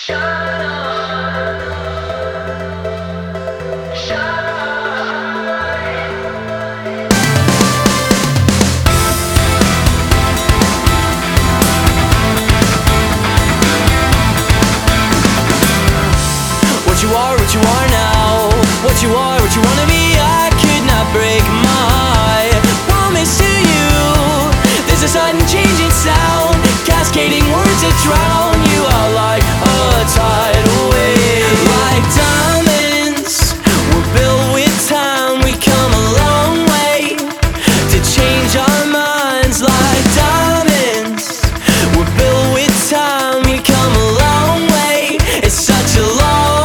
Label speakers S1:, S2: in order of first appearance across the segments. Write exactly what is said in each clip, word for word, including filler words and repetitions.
S1: What you are, what you are now, what you are, what you wanna be, I could not break my promise to you. There's a sudden change in sound, cascading words that drown you out like a tidal wave. Like diamonds, we're built with time, we come a long way to change our minds. Like diamonds, we're built with time, we come a long way. It's such a long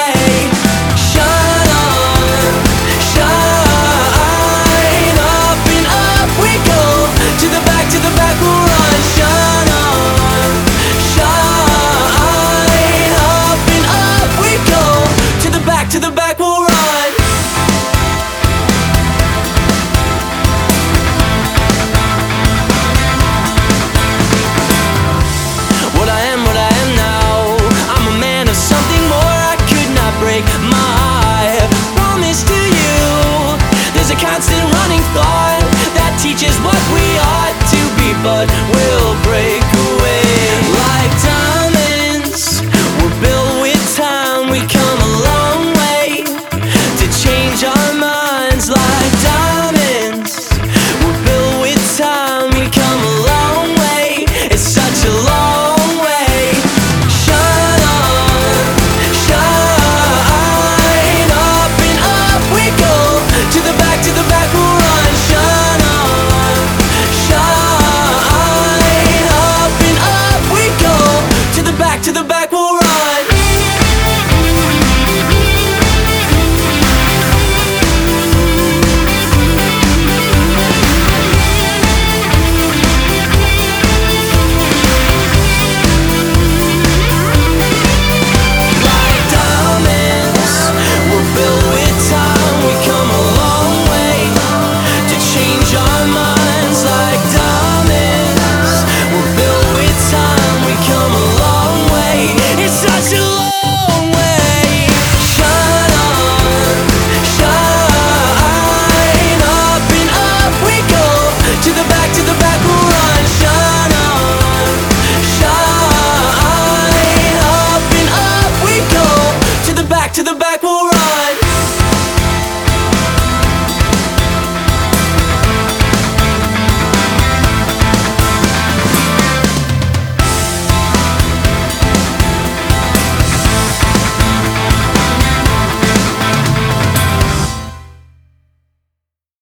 S1: to the back, we'll run. What I am, what I am now, I'm a man of something more. I could not break my promise to you. There's a constant running thought that teaches what we ought to be, but we'll break away. Like diamonds, we're built with time, we come along change our minds. Like diamonds, we're built with time, we come a long way. It's such a long way. Shine on, shine, up and up we go. To the back, to the back we'll run. Shine on, shine, up and up we go. To the back, to the back we'll run.